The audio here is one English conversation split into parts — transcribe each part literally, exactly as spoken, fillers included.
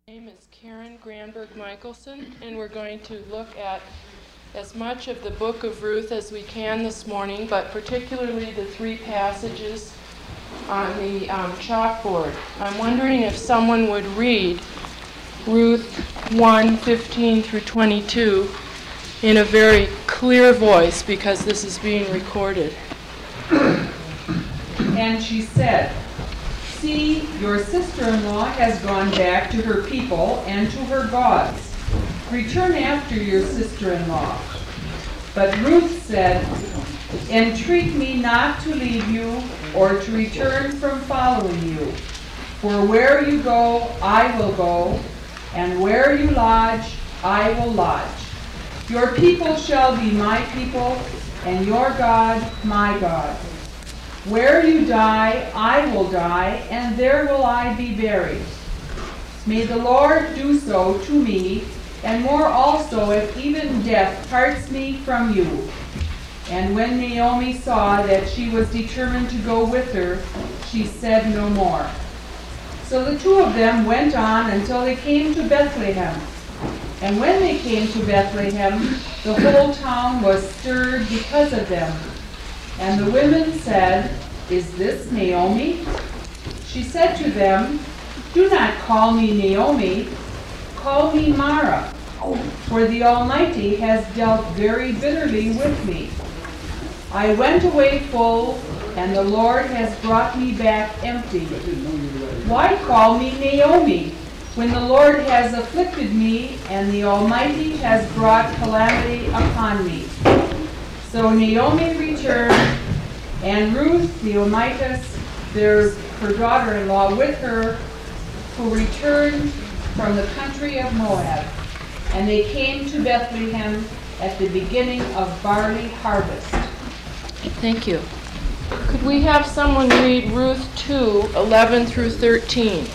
My name is Karen Granberg Michelson, and we're going to look at as much of the book of Ruth as we can this morning, but particularly the three passages on the um, chalkboard. I'm wondering if someone would read Ruth one, fifteen through twenty-two in a very clear voice, because this is being recorded. And she said, "See, your sister-in-law has gone back to her people and to her gods. Return after your sister-in-law." But Ruth said, "Entreat me not to leave you or to return from following you. For where you go, I will go, and where you lodge, I will lodge. Your people shall be my people, and your God my God. Where you die, I will die, and there will I be buried. May the Lord do so to me, and more also, if even death parts me from you." And when Naomi saw that she was determined to go with her, she said no more. So the two of them went on until they came to Bethlehem. And when they came to Bethlehem, the whole town was stirred because of them. And the women said, "Is this Naomi?" She said to them, "Do not call me Naomi, call me Mara, for the Almighty has dealt very bitterly with me. I went away full, and the Lord has brought me back empty. Why call me Naomi, when the Lord has afflicted me, and the Almighty has brought calamity upon me?" So Naomi returned, and Ruth the Omitess, their, her daughter-in-law, with her, who returned from the country of Moab. And they came to Bethlehem at the beginning of barley harvest. Thank you. Could we have someone read Ruth two, eleven through thirteen?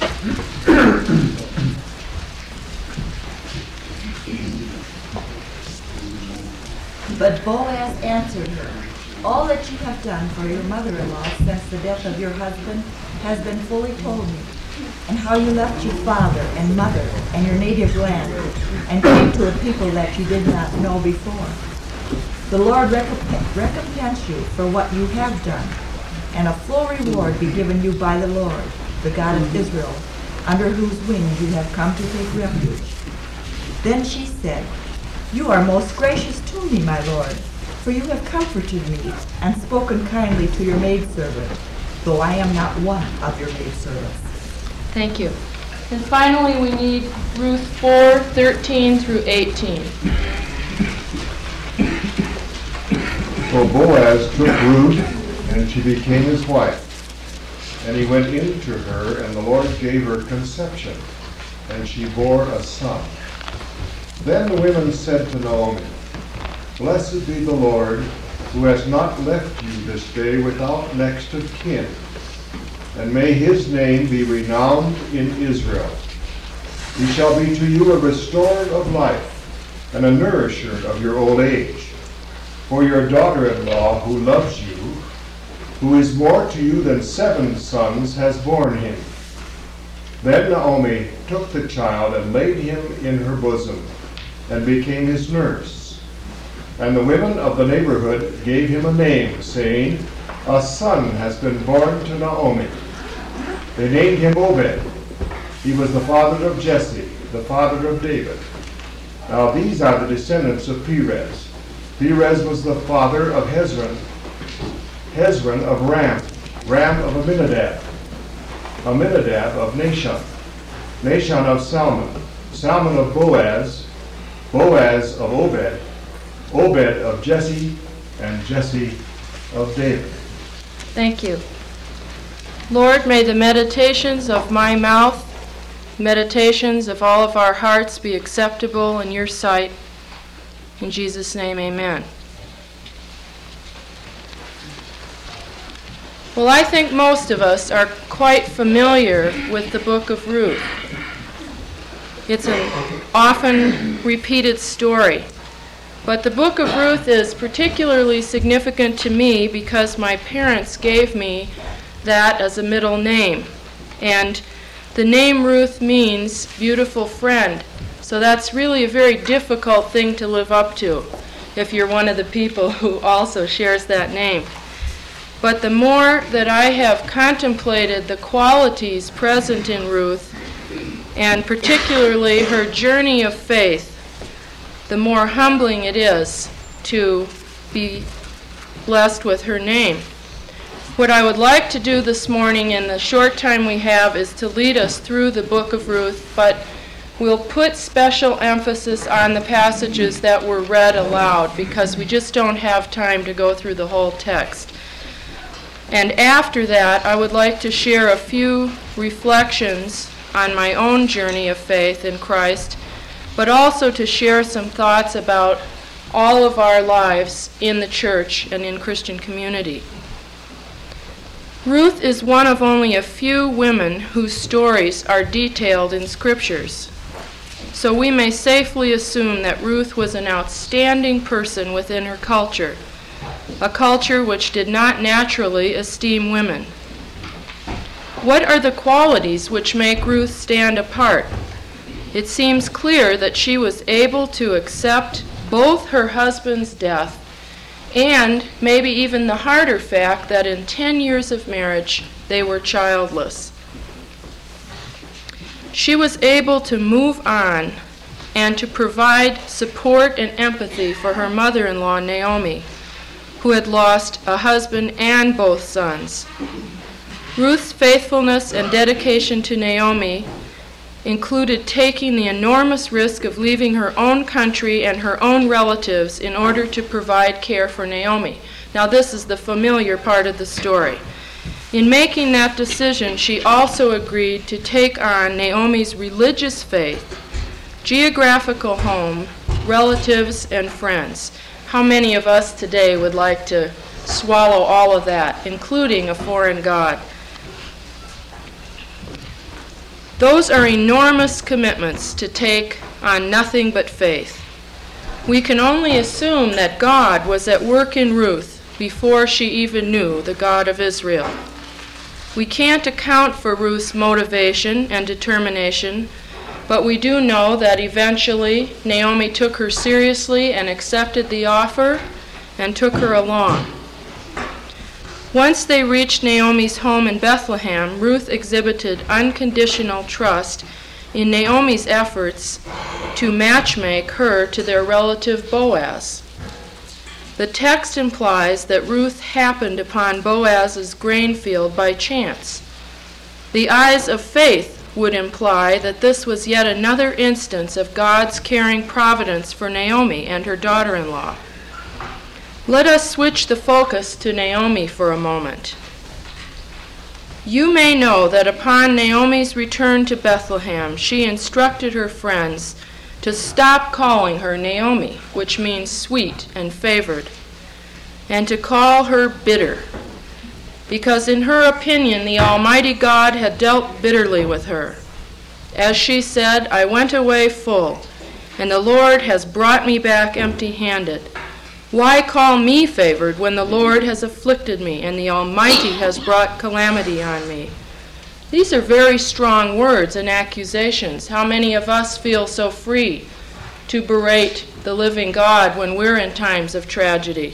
But Boaz answered her, "All that you have done for your mother-in-law since the death of your husband has been fully told me, and how you left your father and mother and your native land and came to a people that you did not know before. The Lord recomp- recompense you for what you have done, and a full reward be given you by the Lord, the God of Israel, under whose wings you have come to take refuge." Then she said, "You are most gracious to me, my Lord, for you have comforted me and spoken kindly to your maidservant, though I am not one of your maidservants." Thank you. And finally, we need Ruth four, thirteen through eighteen. So Boaz took Ruth, and she became his wife. And he went in to her, and the Lord gave her conception, and she bore a son. Then the women said to Naomi, "Blessed be the Lord, who has not left you this day without next of kin, and may his name be renowned in Israel. He shall be to you a restorer of life, and a nourisher of your old age. For your daughter-in-law, who loves you, who is more to you than seven sons, has borne him." Then Naomi took the child and laid him in her bosom, and became his nurse. And the women of the neighborhood gave him a name, saying, "A son has been born to Naomi." They named him Obed. He was the father of Jesse, the father of David. Now these are the descendants of Perez. Perez was the father of Hezron, Hezron of Ram, Ram of Aminadab, Aminadab of Nahshon, Nahshon of Salmon, Salmon of Boaz, Boaz of Obed, Obed of Jesse, and Jesse of David. Thank you. Lord, may the meditations of my mouth, meditations of all of our hearts be acceptable in your sight. In Jesus' name, amen. Well, I think most of us are quite familiar with the book of Ruth. It's an often repeated story. But the book of Ruth is particularly significant to me because my parents gave me that as a middle name. And The name Ruth means beautiful friend, so that's really a very difficult thing to live up to if you're one of the people who also shares that name. But the more that I have contemplated the qualities present in Ruth, and particularly her journey of faith, the more humbling it is to be blessed with her name. What I would like to do this morning in the short time we have is to lead us through the book of Ruth, but we'll put special emphasis on the passages that were read aloud because we just don't have time to go through the whole text. And after that, I would like to share a few reflections on my own journey of faith in Christ, but also to share some thoughts about all of our lives in the church and in Christian community. Ruth is one of only a few women whose stories are detailed in scriptures. So we may safely assume that Ruth was an outstanding person within her culture, a culture which did not naturally esteem women. What are the qualities which make Ruth stand apart? It seems clear that she was able to accept both her husband's death and maybe even the harder fact that in ten years of marriage they were childless. She was able to move on and to provide support and empathy for her mother-in-law, Naomi, who had lost a husband and both sons. Ruth's faithfulness and dedication to Naomi included taking the enormous risk of leaving her own country and her own relatives in order to provide care for Naomi. Now, this is the familiar part of the story. In making that decision, she also agreed to take on Naomi's religious faith, geographical home, relatives, and friends. How many of us today would like to swallow all of that, including a foreign god? Those are enormous commitments to take on nothing but faith. We can only assume that God was at work in Ruth before she even knew the God of Israel. We can't account for Ruth's motivation and determination, but we do know that eventually Naomi took her seriously and accepted the offer and took her along. Once they reached Naomi's home in Bethlehem, Ruth exhibited unconditional trust in Naomi's efforts to matchmake her to their relative Boaz. The text implies that Ruth happened upon Boaz's grain field by chance. The eyes of faith would imply that this was yet another instance of God's caring providence for Naomi and her daughter-in-law. Let us switch the focus to Naomi for a moment. You may know that upon Naomi's return to Bethlehem, she instructed her friends to stop calling her Naomi, which means sweet and favored, and to call her bitter, because in her opinion the Almighty God had dealt bitterly with her. As she said, "I went away full, and the Lord has brought me back empty-handed. Why call me favored when the Lord has afflicted me and the Almighty has brought calamity on me?" These are very strong words and accusations. How many of us feel so free to berate the living God when we're in times of tragedy?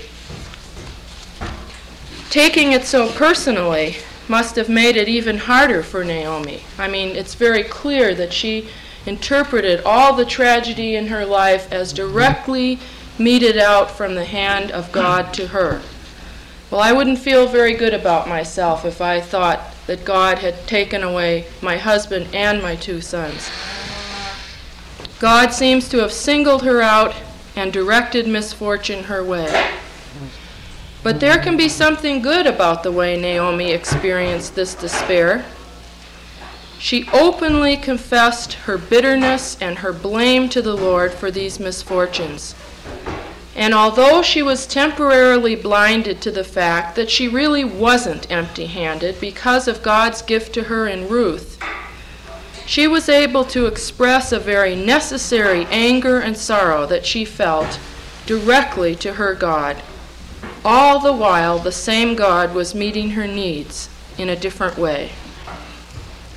Taking it so personally must have made it even harder for Naomi. I mean, it's very clear that she interpreted all the tragedy in her life as directly meted out from the hand of God to her. Well, I wouldn't feel very good about myself if I thought that God had taken away my husband and my two sons. God seems to have singled her out and directed misfortune her way. But there can be something good about the way Naomi experienced this despair. She openly confessed her bitterness and her blame to the Lord for these misfortunes. And although she was temporarily blinded to the fact that she really wasn't empty-handed because of God's gift to her in Ruth, she was able to express a very necessary anger and sorrow that she felt directly to her God. All the while, the same God was meeting her needs in a different way.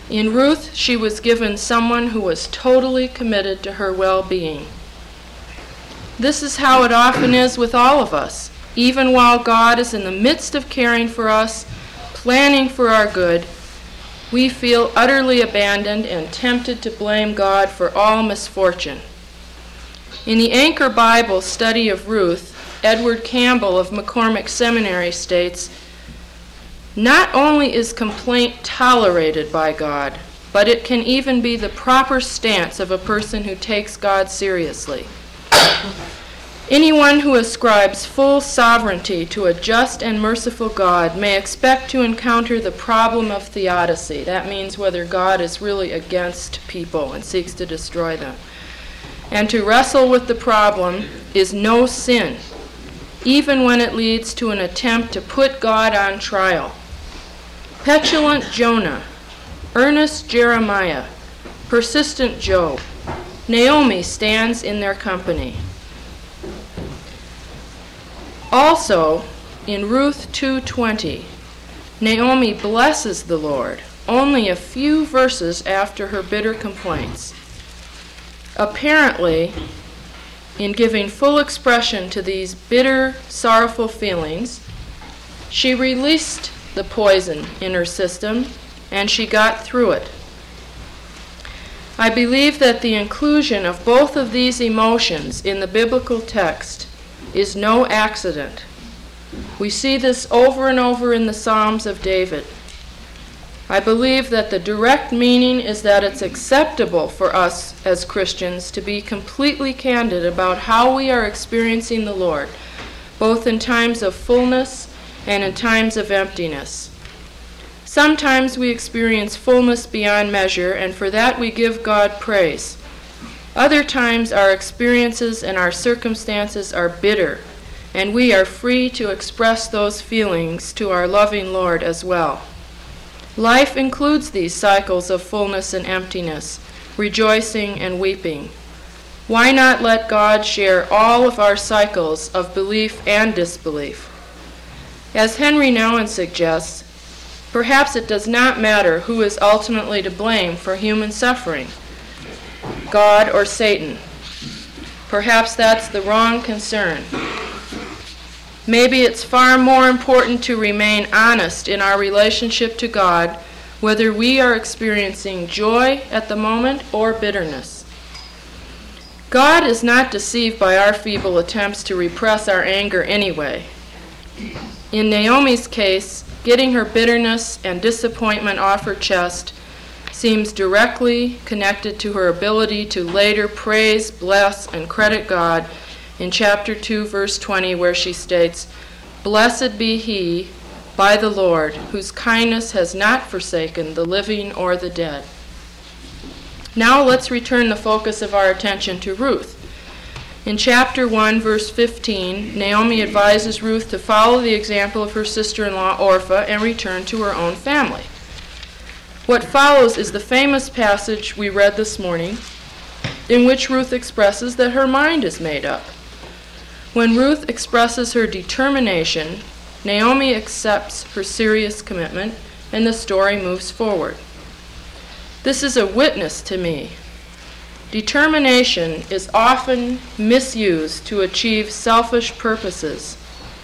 In Ruth, she was given someone who was totally committed to her well-being. This is how it often is with all of us. Even while God is in the midst of caring for us, planning for our good, we feel utterly abandoned and tempted to blame God for all misfortune. In the Anchor Bible study of Ruth, Edward Campbell of McCormick Seminary states, "Not only is complaint tolerated by God, but it can even be the proper stance of a person who takes God seriously. Anyone who ascribes full sovereignty to a just and merciful God may expect to encounter the problem of theodicy." That means whether God is really against people and seeks to destroy them. And to wrestle with the problem is no sin, even when it leads to an attempt to put God on trial. Petulant Jonah, earnest Jeremiah, persistent Job, Naomi stands in their company. Also, in Ruth two twenty, Naomi blesses the Lord only a few verses after her bitter complaints. Apparently, in giving full expression to these bitter, sorrowful feelings, she released the poison in her system and she got through it. I believe that the inclusion of both of these emotions in the biblical text is no accident. We see this over and over in the Psalms of David. I believe that the direct meaning is that it's acceptable for us as Christians to be completely candid about how we are experiencing the Lord, both in times of fullness and in times of emptiness. Sometimes we experience fullness beyond measure, and for that we give God praise. Other times our experiences and our circumstances are bitter, and we are free to express those feelings to our loving Lord as well. Life includes these cycles of fullness and emptiness, rejoicing and weeping. Why not let God share all of our cycles of belief and disbelief? As Henry Nouwen suggests, perhaps it does not matter who is ultimately to blame for human suffering, God or Satan. Perhaps that's the wrong concern. Maybe it's far more important to remain honest in our relationship to God, whether we are experiencing joy at the moment or bitterness. God is not deceived by our feeble attempts to repress our anger anyway. In Naomi's case, getting her bitterness and disappointment off her chest seems directly connected to her ability to later praise, bless, and credit God in chapter two, verse twenty, where she states, "Blessed be he by the Lord, whose kindness has not forsaken the living or the dead." Now let's return the focus of our attention to Ruth. In chapter one, verse fifteen, Naomi advises Ruth to follow the example of her sister-in-law Orpah and return to her own family. What follows is the famous passage we read this morning, in which Ruth expresses that her mind is made up. When Ruth expresses her determination, Naomi accepts her serious commitment, and the story moves forward. This is a witness to me. Determination is often misused to achieve selfish purposes.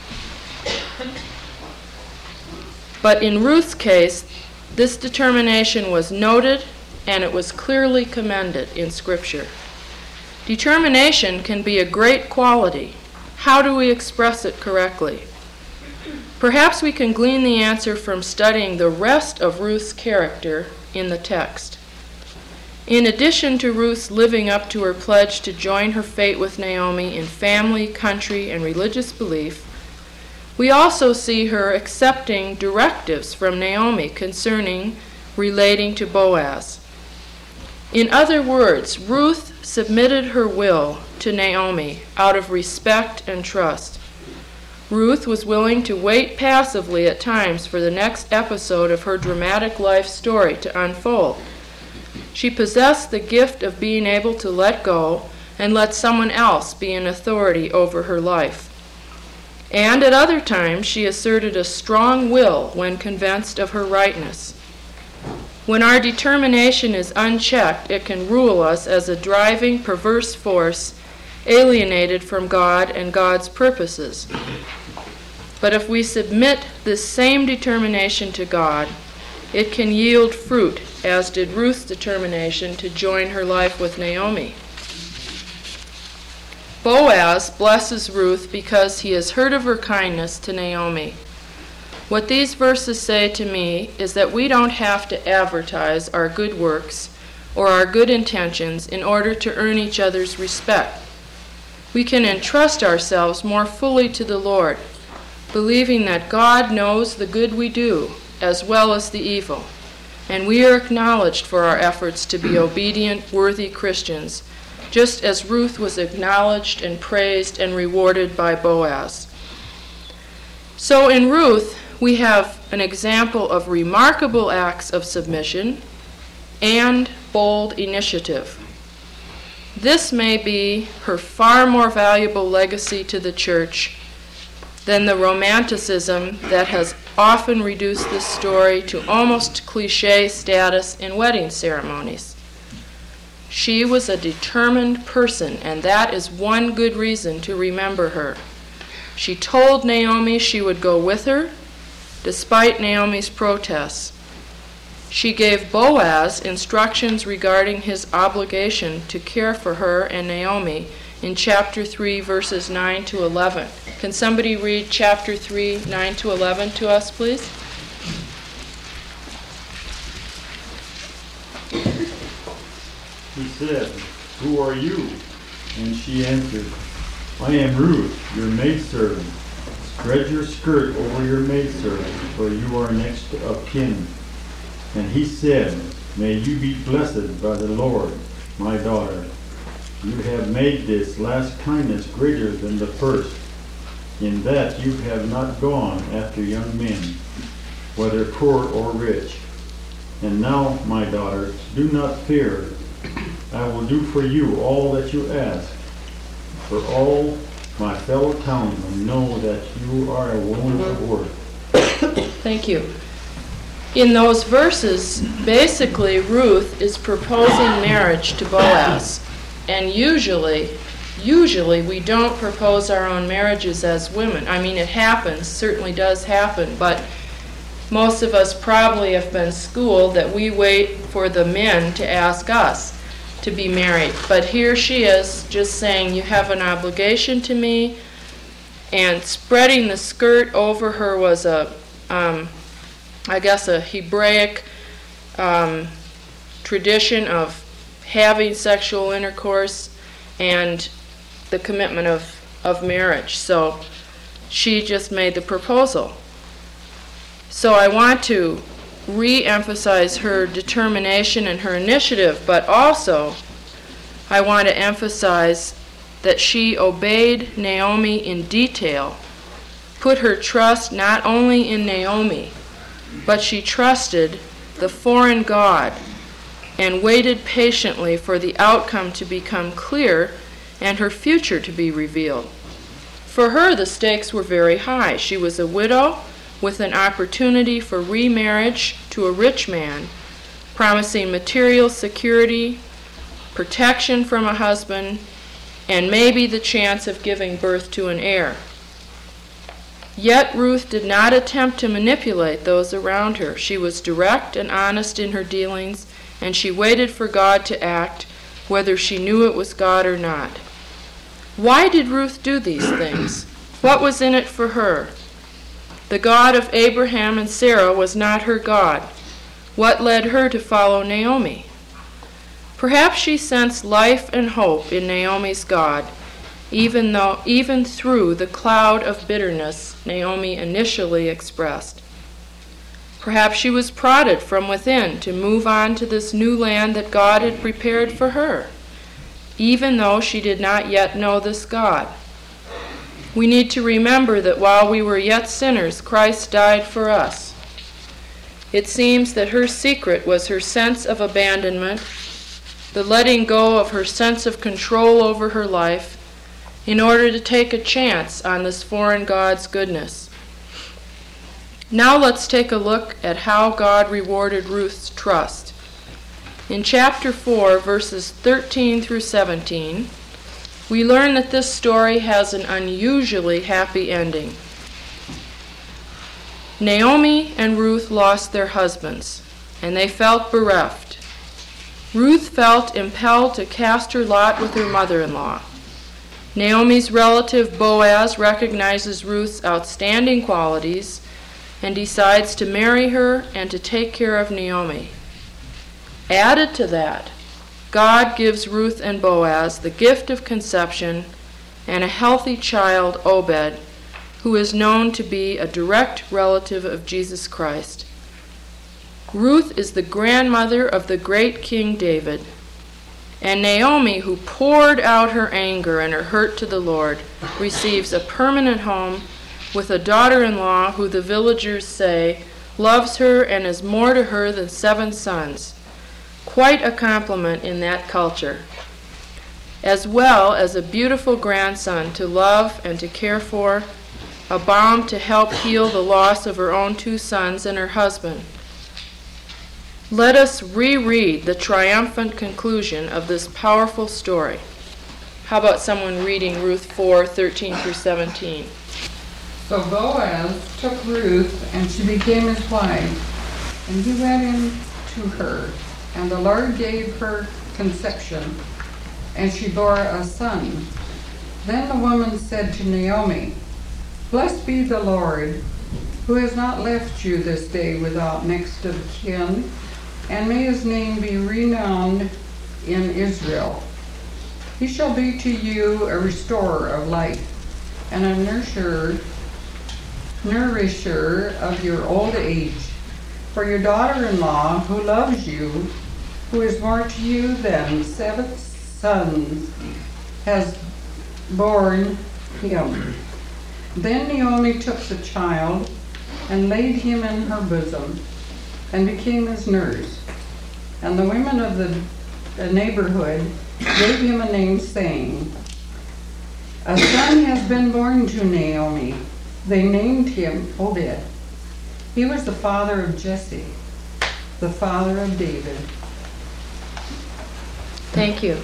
But in Ruth's case, this determination was noted and it was clearly commended in Scripture. Determination can be a great quality. How do we express it correctly? Perhaps we can glean the answer from studying the rest of Ruth's character in the text. In addition to Ruth's living up to her pledge to join her fate with Naomi in family, country, and religious belief, we also see her accepting directives from Naomi concerning relating to Boaz. In other words, Ruth submitted her will to Naomi out of respect and trust. Ruth was willing to wait passively at times for the next episode of her dramatic life story to unfold. She possessed the gift of being able to let go and let someone else be in authority over her life. And at other times, she asserted a strong will when convinced of her rightness. When our determination is unchecked, it can rule us as a driving, perverse force, alienated from God and God's purposes. But if we submit this same determination to God, it can yield fruit, as did Ruth's determination to join her life with Naomi. Boaz blesses Ruth because he has heard of her kindness to Naomi. What these verses say to me is that we don't have to advertise our good works or our good intentions in order to earn each other's respect. We can entrust ourselves more fully to the Lord, believing that God knows the good we do as well as the evil, and we are acknowledged for our efforts to be obedient, worthy Christians, just as Ruth was acknowledged and praised and rewarded by Boaz. So in Ruth, we have an example of remarkable acts of submission and bold initiative. This may be her far more valuable legacy to the church than the romanticism that has often reduced this story to almost cliché status in wedding ceremonies. She was a determined person, and that is one good reason to remember her. She told Naomi she would go with her, despite Naomi's protests. She gave Boaz instructions regarding his obligation to care for her and Naomi in chapter three, verses nine to eleven. Can somebody read chapter three, nine to eleven to us, please? He said, "Who are you?" And she answered, "I am Ruth, your maidservant. Spread your skirt over your maidservant, for you are next of kin." And he said, "May you be blessed by the Lord, my daughter. You have made this last kindness greater than the first, in that you have not gone after young men, whether poor or rich. And now, my daughter, do not fear. I will do for you all that you ask, for all my fellow townsmen know that you are a woman of worth." Thank you. In those verses, basically Ruth is proposing marriage to Boaz. And usually, usually we don't propose our own marriages as women. I mean, it happens, certainly does happen, but most of us probably have been schooled that we wait for the men to ask us to be married. But here she is just saying, you have an obligation to me, and spreading the skirt over her was a, um, I guess, a Hebraic um, tradition of having sexual intercourse and the commitment of, of marriage. So she just made the proposal. So I want to re-emphasize her determination and her initiative, but also I want to emphasize that she obeyed Naomi in detail, put her trust not only in Naomi, but she trusted the foreign God and waited patiently for the outcome to become clear and her future to be revealed. For her, the stakes were very high. She was a widow with an opportunity for remarriage to a rich man, promising material security, protection from a husband, and maybe the chance of giving birth to an heir. Yet Ruth did not attempt to manipulate those around her. She was direct and honest in her dealings, and she waited for God to act, whether she knew it was God or not. Why did Ruth do these things? What was in it for her? The God of Abraham and Sarah was not her God. What led her to follow Naomi? Perhaps she sensed life and hope in Naomi's God, even though, even through the cloud of bitterness Naomi initially expressed. Perhaps she was prodded from within to move on to this new land that God had prepared for her, even though she did not yet know this God. We need to remember that while we were yet sinners, Christ died for us. It seems that her secret was her sense of abandonment, the letting go of her sense of control over her life, in order to take a chance on this foreign God's goodness. Now let's take a look at how God rewarded Ruth's trust. In chapter four, verses thirteen through seventeen, we learn that this story has an unusually happy ending. Naomi and Ruth lost their husbands, and they felt bereft. Ruth felt impelled to cast her lot with her mother-in-law. Naomi's relative Boaz recognizes Ruth's outstanding qualities and decides to marry her and to take care of Naomi. Added to that, God gives Ruth and Boaz the gift of conception and a healthy child, Obed, who is known to be a direct relative of Jesus Christ. Ruth is the grandmother of the great King David, and Naomi, who poured out her anger and her hurt to the Lord, receives a permanent home with a daughter-in-law who the villagers say loves her and is more to her than seven sons. Quite a compliment in that culture. As well as a beautiful grandson to love and to care for, a balm to help heal the loss of her own two sons and her husband. Let us reread the triumphant conclusion of this powerful story. How about someone reading Ruth four, thirteen through seventeen? So Boaz took Ruth, and she became his wife, and he went in to her, and the Lord gave her conception, and she bore a son. Then the woman said to Naomi, "Blessed be the Lord, who has not left you this day without next of kin, and may his name be renowned in Israel. He shall be to you a restorer of life, and a nourisher, nourisher of your old age. For your daughter-in-law, who loves you, who is more to you than seven sons, has borne him." Then Naomi took the child and laid him in her bosom, and became his nurse. And the women of the, the neighborhood gave him a name, saying, "A son has been born to Naomi." They named him Obed. He was the father of Jesse, the father of David. Thank you.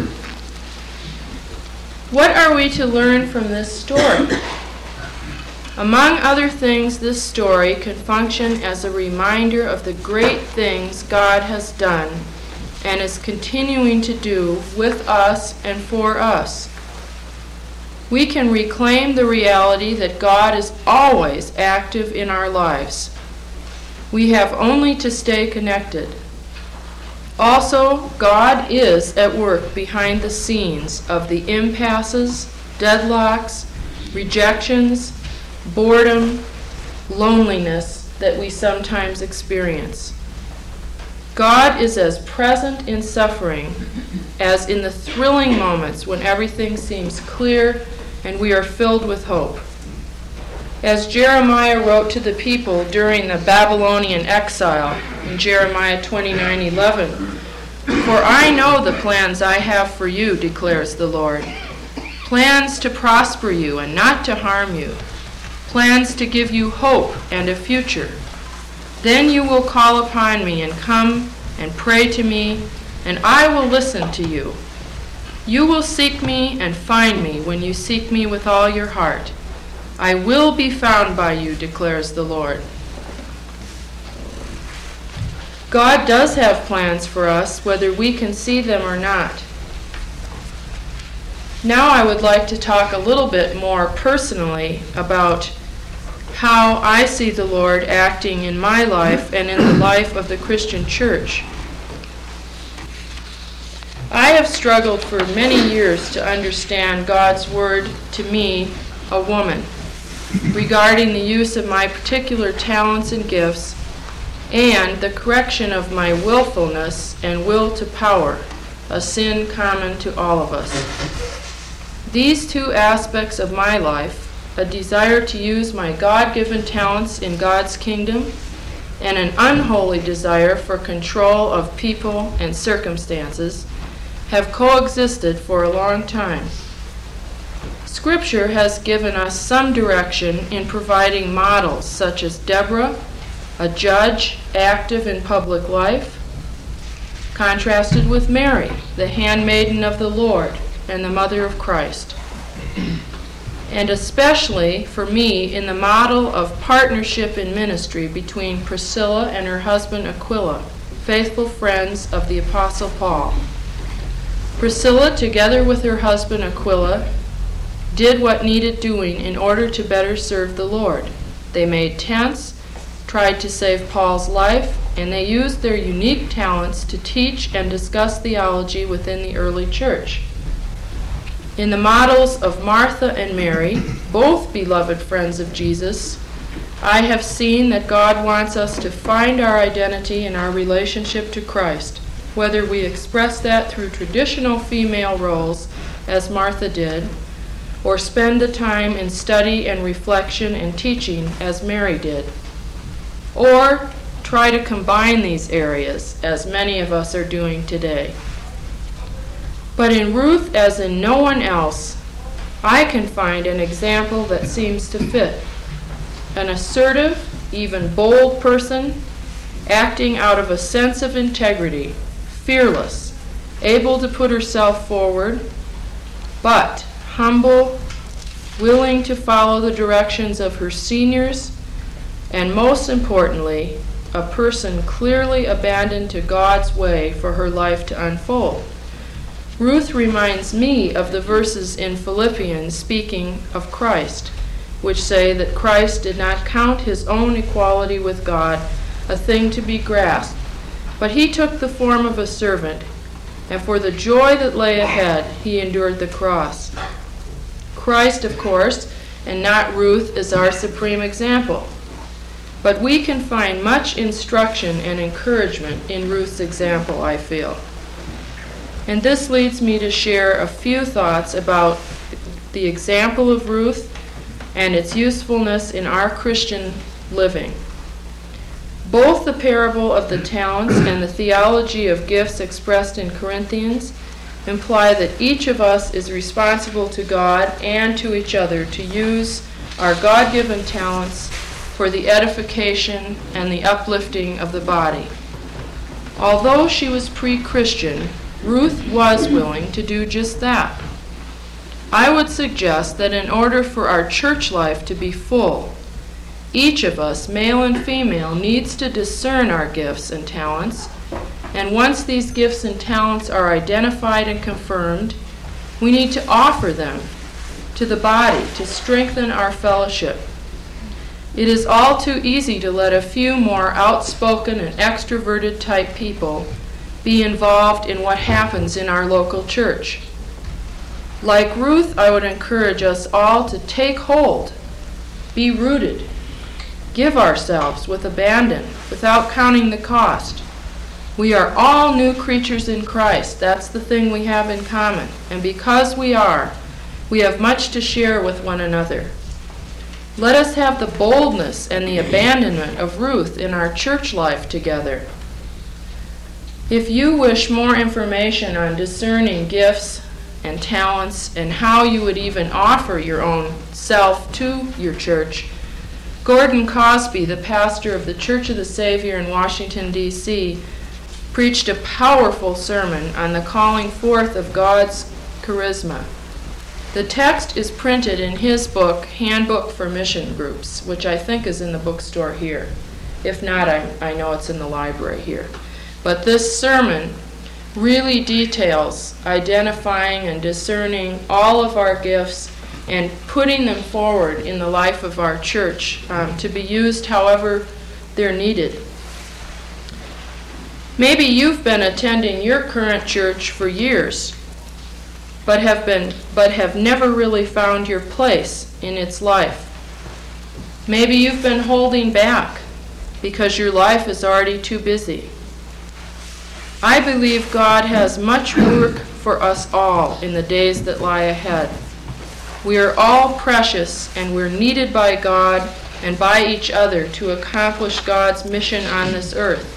What are we to learn from this story? Among other things, this story can function as a reminder of the great things God has done and is continuing to do with us and for us. We can reclaim the reality that God is always active in our lives. We have only to stay connected. Also, God is at work behind the scenes of the impasses, deadlocks, rejections, boredom, loneliness that we sometimes experience. God is as present in suffering as in the thrilling moments when everything seems clear and we are filled with hope. As Jeremiah wrote to the people during the Babylonian exile in Jeremiah twenty-nine eleven, "For I know the plans I have for you, declares the Lord, plans to prosper you and not to harm you, plans to give you hope and a future. Then you will call upon me and come and pray to me, and I will listen to you. You will seek me and find me when you seek me with all your heart. I will be found by you, declares the Lord." God does have plans for us, whether we can see them or not. Now I would like to talk a little bit more personally about how I see the Lord acting in my life and in the life of the Christian church. I have struggled for many years to understand God's word to me, a woman, regarding the use of my particular talents and gifts and the correction of my willfulness and will to power, a sin common to all of us. These two aspects of my life, a desire to use my God-given talents in God's kingdom and an unholy desire for control of people and circumstances, have coexisted for a long time. Scripture has given us some direction in providing models such as Deborah, a judge active in public life, contrasted with Mary, the handmaiden of the Lord and the mother of Christ. And especially for me in the model of partnership in ministry between Priscilla and her husband Aquila, faithful friends of the Apostle Paul. Priscilla, together with her husband Aquila, did what needed doing in order to better serve the Lord. They made tents, tried to save Paul's life, and they used their unique talents to teach and discuss theology within the early church. In the models of Martha and Mary, both beloved friends of Jesus, I have seen that God wants us to find our identity in our relationship to Christ, whether we express that through traditional female roles, as Martha did, or spend the time in study and reflection and teaching, as Mary did, or try to combine these areas, as many of us are doing today. But in Ruth, as in no one else, I can find an example that seems to fit. An assertive, even bold person, acting out of a sense of integrity, fearless, able to put herself forward, but humble, willing to follow the directions of her seniors, and most importantly, a person clearly abandoned to God's way for her life to unfold. Ruth reminds me of the verses in Philippians speaking of Christ, which say that Christ did not count his own equality with God a thing to be grasped, but he took the form of a servant, and for the joy that lay ahead, he endured the cross. Christ, of course, and not Ruth, is our supreme example. But we can find much instruction and encouragement in Ruth's example, I feel. And this leads me to share a few thoughts about the example of Ruth and its usefulness in our Christian living. Both the parable of the talents and the theology of gifts expressed in Corinthians imply that each of us is responsible to God and to each other to use our God-given talents for the edification and the uplifting of the body. Although she was pre-Christian, Ruth was willing to do just that. I would suggest that in order for our church life to be full, each of us, male and female, needs to discern our gifts and talents, and once these gifts and talents are identified and confirmed, we need to offer them to the body to strengthen our fellowship. It is all too easy to let a few more outspoken and extroverted type people be involved in what happens in our local church. Like Ruth, I would encourage us all to take hold, be rooted, give ourselves with abandon, without counting the cost. We are all new creatures in Christ. That's the thing we have in common. And because we are, we have much to share with one another. Let us have the boldness and the abandonment of Ruth in our church life together. If you wish more information on discerning gifts and talents and how you would even offer your own self to your church, Gordon Cosby, the pastor of the Church of the Savior in Washington, D C, preached a powerful sermon on the calling forth of God's charisma. The text is printed in his book, Handbook for Mission Groups, which I think is in the bookstore here. If not, I, I know it's in the library here. But this sermon really details identifying and discerning all of our gifts and putting them forward in the life of our church um, to be used however they're needed. Maybe you've been attending your current church for years, but have been but have never really found your place in its life. Maybe you've been holding back because your life is already too busy. I believe God has much work for us all in the days that lie ahead. We are all precious, and we're needed by God and by each other to accomplish God's mission on this earth.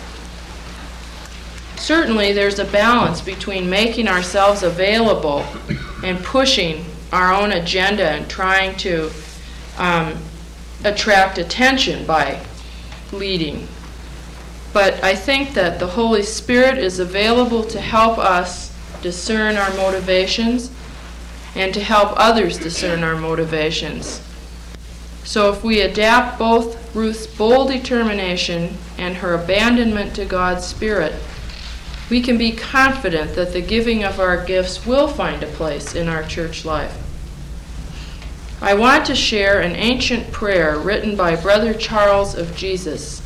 Certainly, there's a balance between making ourselves available and pushing our own agenda and trying to um, attract attention by leading. But I think that the Holy Spirit is available to help us discern our motivations and to help others discern our motivations. So if we adapt both Ruth's bold determination and her abandonment to God's Spirit, we can be confident that the giving of our gifts will find a place in our church life. I want to share an ancient prayer written by Brother Charles of Jesus,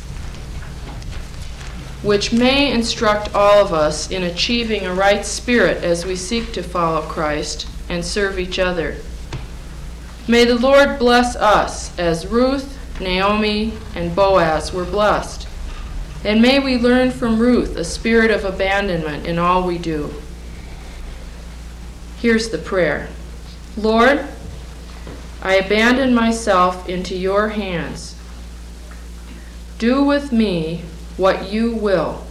which may instruct all of us in achieving a right spirit as we seek to follow Christ and serve each other. May the Lord bless us as Ruth, Naomi, and Boaz were blessed. And may we learn from Ruth a spirit of abandonment in all we do. Here's the prayer. Lord, I abandon myself into your hands. Do with me what you will.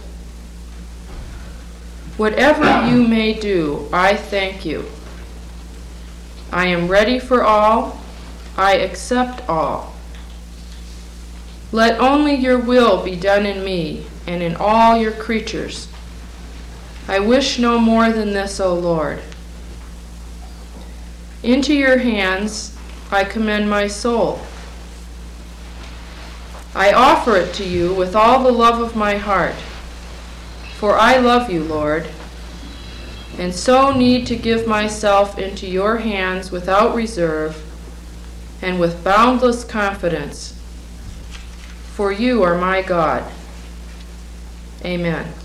Whatever you may do, I thank you. I am ready for all. I accept all. Let only your will be done in me and in all your creatures. I wish no more than this, O Lord. Into your hands I commend my soul. I offer it to you with all the love of my heart, for I love you, Lord, and so need to give myself into your hands without reserve and with boundless confidence, for you are my God. Amen.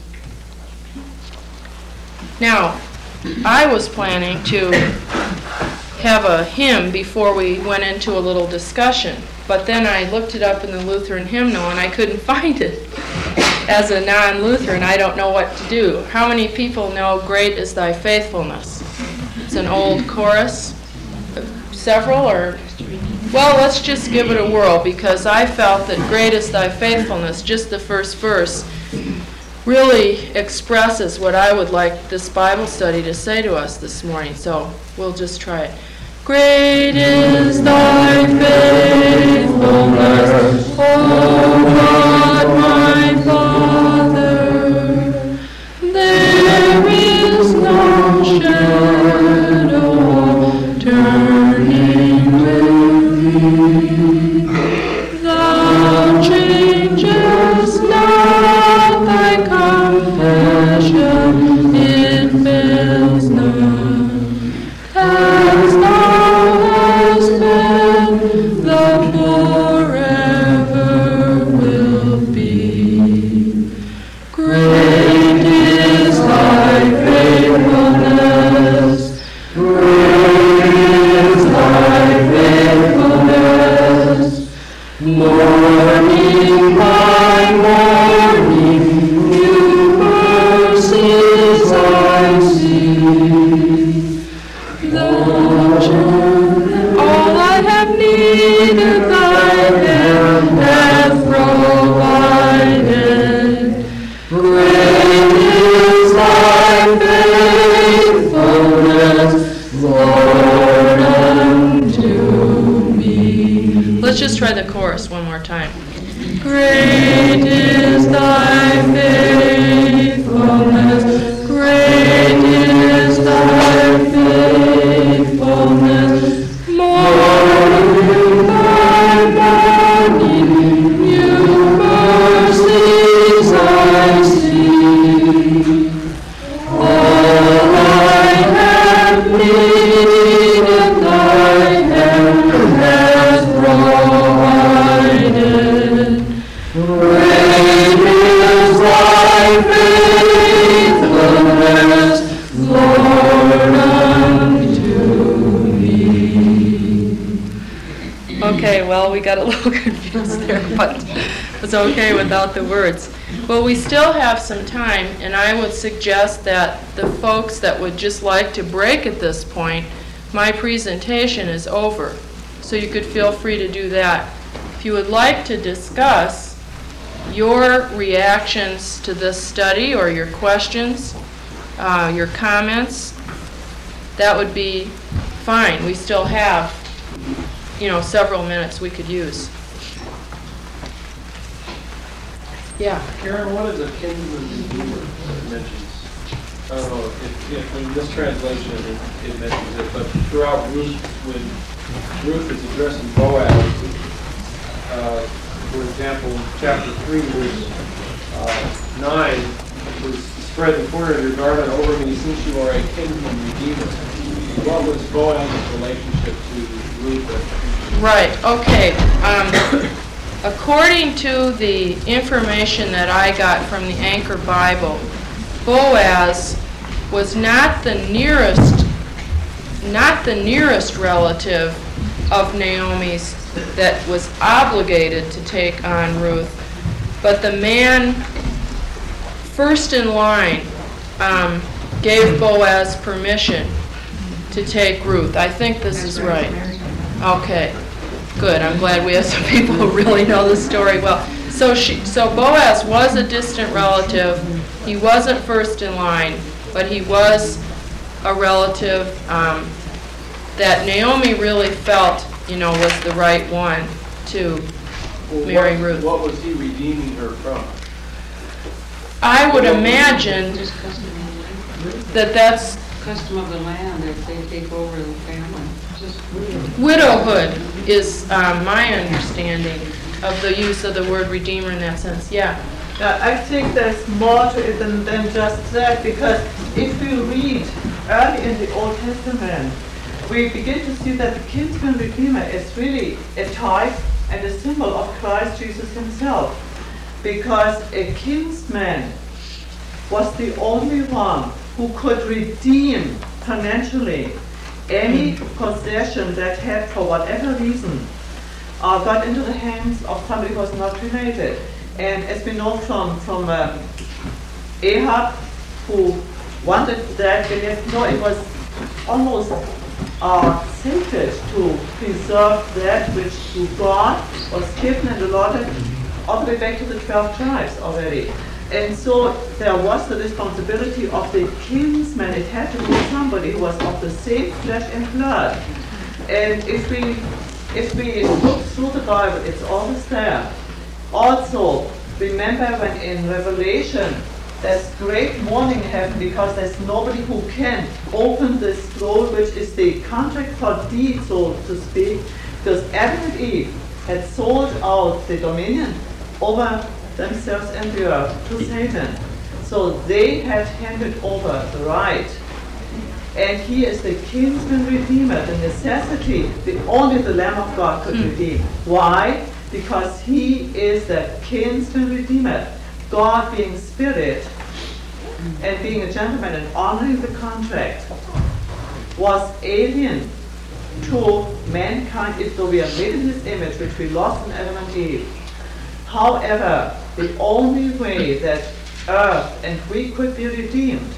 Now, I was planning to have a hymn before we went into a little discussion, but then I looked it up in the Lutheran hymnal and I couldn't find it. As a non-Lutheran, I don't know what to do. How many people know "Great is Thy Faithfulness"? It's an old chorus. Several or... Well, let's just give it a whirl, because I felt that "Great is Thy Faithfulness," just the first verse, really expresses what I would like this Bible study to say to us this morning. So we'll just try it. Great is Thy faithfulness, O God, my Father. There is no shadow turning with Thee. Thou changest not Thy compassion, it fails not. As Thou hast been, Thou forever will be. Great is Thy faithfulness. Great is Thy faithfulness. Morning by morning, new mercies I see. All I have needed, Thy hand hath provided. Great is Thy faithfulness, Lord, unto me. Let's just try the chorus one more time. Great is Thy faithfulness, great is Thy faithfulness. Morning by morning, new mercies I see. All I have needed, Thy hand has provided. Great is Thy faithfulness, Lord, unto me. Okay, well, we got a little confused there, but it's okay without the words. Well, we still have some time, and I would suggest that the folks that would just like to break at this point, my presentation is over, so you could feel free to do that. If you would like to discuss your reactions to this study or your questions, uh, your comments, that would be fine. We still have, you know, several minutes we could use. Yeah. Karen, what is a kinsman redeemer that it mentions? I don't know if, if in this translation it, it mentions it, but throughout Ruth, when Ruth is addressing Boaz, uh, for example, in chapter three, verse uh, nine, was spread the corner of your garment over me since you are a kinsman redeemer. What was Boaz's relationship to Ruth? Right, okay. Um, according to the information that I got from the Anchor Bible, Boaz was not the nearest, not the nearest relative of Naomi's that was obligated to take on Ruth, but the man first in line um, gave Boaz permission to take Ruth. I think this is right. Okay, good. I'm glad we have some people who really know the story well. So she, so Boaz was a distant relative. He wasn't first in line, but he was a relative um, that Naomi really felt, you know, was the right one to Well, marry what, Ruth. What was he redeeming her from? I would imagine Just custom of the land. that that's Custom of the land, if they take over the family. Just widowhood is um, my understanding of the use of the word redeemer in that sense. Yeah. Yeah, I think there's more to it than, than just that, because if we read early in the Old Testament, we begin to see that the kinsman redeemer is really a type and a symbol of Christ Jesus himself, because a kinsman was the only one who could redeem financially any possession that had, for whatever reason, uh, got into the hands of somebody who was not related. And as we know from, from uh, Ahab, who wanted that, and yet, no, it was almost uh, sacred to preserve that which to God was given and allotted all the way back to the twelve tribes already. And so there was the responsibility of the kinsman. It had to be somebody who was of the same flesh and blood. And if we if we look through the Bible, it's always there. Also, remember when in Revelation there's great mourning in heaven because there's nobody who can open the scroll, which is the contract for deed, so to speak, because Adam and Eve had sold out the dominion over themselves and the earth to Satan. So they had handed over the right. And he is the kinsman redeemer, the necessity, the only the Lamb of God could mm. redeem. Why? Because he is the kinsman redeemer. God being spirit and being a gentleman and honoring the contract was alien to mankind, if though we are made in his image, which we lost in Adam and Eve. However, the only way that earth and we could be redeemed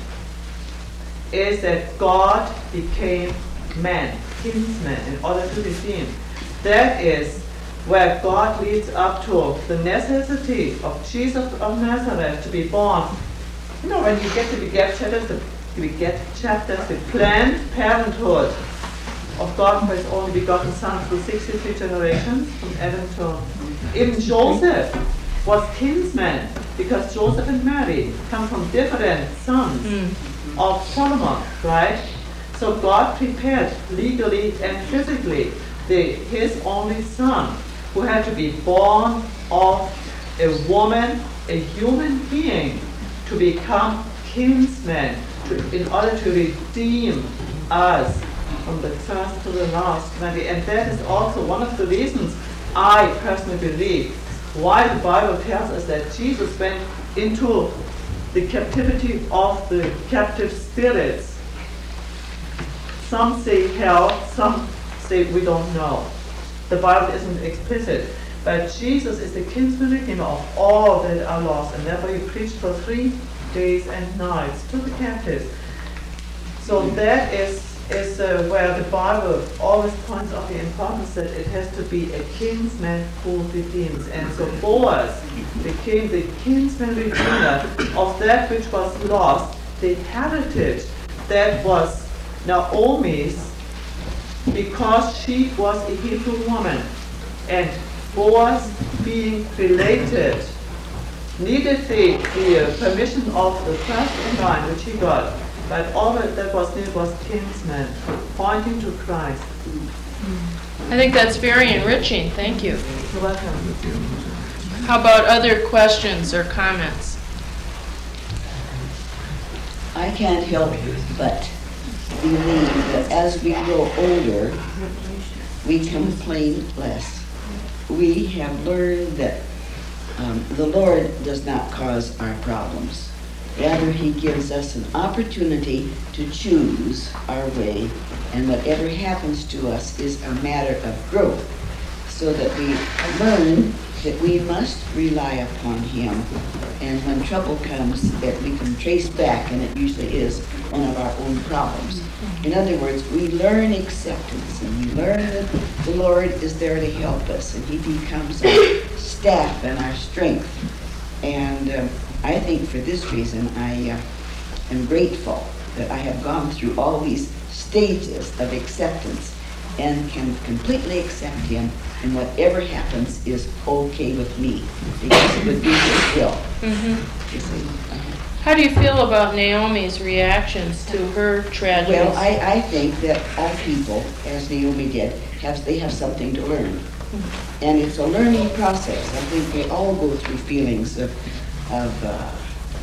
is that God became man, kinsman, in order to redeem. That is where God leads up to the necessity of Jesus of Nazareth to be born. You know, when you get to beget chapters, the beget chapters, the planned parenthood of God for his only begotten Son through sixty-three generations, from Adam to even Joseph was kinsman, because Joseph and Mary come from different sons mm. of Solomon, right? So God prepared legally and physically the, his only son, who had to be born of a woman, a human being, to become kinsman, to, in order to redeem us from the first to the last. And that is also one of the reasons I personally believe why the Bible tells us that Jesus went into the captivity of the captive spirits. Some say hell, some say we don't know. The Bible isn't explicit. But Jesus is the kinsman redeemer of all that are lost, and therefore he preached for three days and nights to the captives. So that is is uh, where the Bible always points out the importance that it has to be a kinsman who redeems. And so Boaz became the kinsman redeemer of that which was lost, the heritage that was Naomi's because she was a Hebrew woman, and Boaz, being related, needed the, the permission of the first in line, which he got. But all that was needed was kinsman, pointing to Christ. I think that's very enriching. Thank you. You're welcome. How about other questions or comments? I can't help but believe that as we grow older, we complain less. We have learned that um, the Lord does not cause our problems. Rather, He gives us an opportunity to choose our way, and whatever happens to us is a matter of growth, so that we learn that we must rely upon Him, and when trouble comes, that we can trace back, and it usually is one of our own problems. In other words, we learn acceptance, and we learn that the Lord is there to help us, and He becomes our staff and our strength. And um, I think for this reason, I uh, am grateful that I have gone through all these stages of acceptance and can completely accept Him, and whatever happens is okay with me, because it would be His will. Mm-hmm. You see? Uh-huh. How do you feel about Naomi's reactions to her tragedies? Well, I, I think that all people, as Naomi did, have they have something to learn. Mm-hmm. And it's a learning process. I think we all go through feelings of of, uh,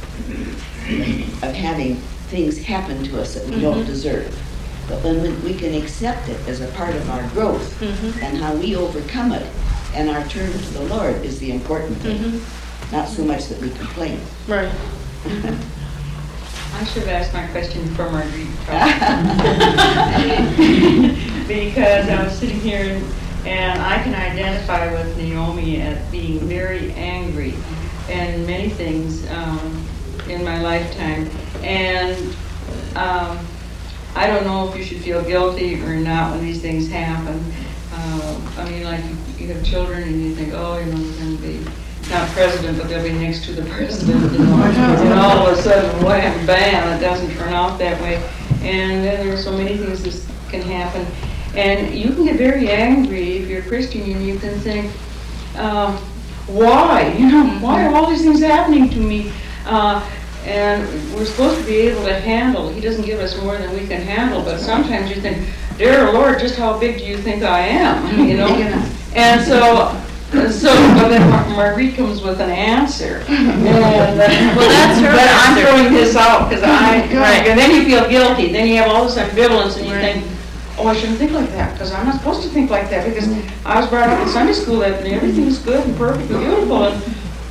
of having things happen to us that we mm-hmm. don't deserve. But when we, we can accept it as a part of our growth, mm-hmm. and how we overcome it, and our turn to the Lord is the important thing. Mm-hmm. Not so much that we complain. Right. I should have asked my question before Marguerite because I was sitting here and, and I can identify with Naomi as being very angry and many things um, in my lifetime. And um, I don't know if you should feel guilty or not when these things happen. Uh, I mean, like you, you have children and you think, oh, you know, they're going to be not president, but they'll be next to the president, you know. And all of a sudden, wham, bam, it doesn't turn out that way. And then there are so many things that can happen. And you can get very angry if you're a Christian and you can think, um, why? You know, why are all these things happening to me? Uh, and we're supposed to be able to handle. He doesn't give us more than we can handle, but sometimes you think, dear Lord, just how big do you think I am? You know? And so, so but then Mar- Marguerite comes with an answer. And, uh, well, that's her but answer. I'm throwing this out because I, right. And then you feel guilty. Then you have all this ambivalence and you right. think, oh, I shouldn't think like that because I'm not supposed to think like that because mm-hmm. I was brought up in Sunday school that everything's good and perfect and beautiful and